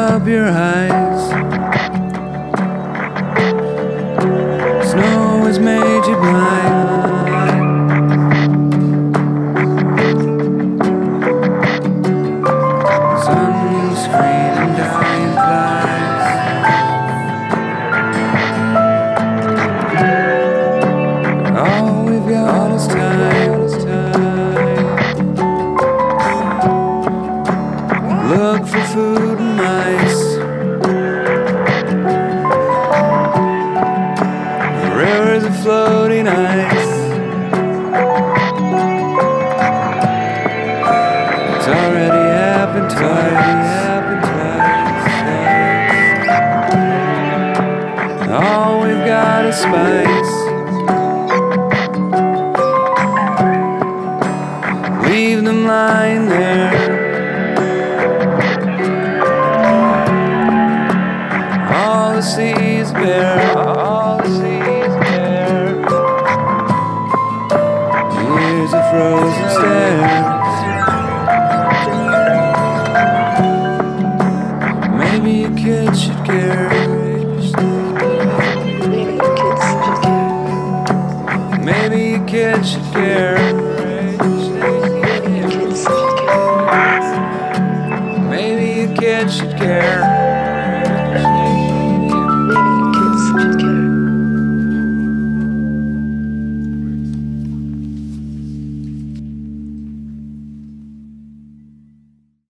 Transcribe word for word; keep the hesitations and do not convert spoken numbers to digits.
up your eyes. Snow has made you blind. Sunscreen and dying flies. All we've got is time. Look for food and ice. The rivers of floating ice. It's already happened twice. Happened twice. All we've got is spice. Leave them lying there. All the seas bare, all the seas bare. Years of frozen stares. Maybe a kid should care. Maybe a kid should care. Maybe a kid should care.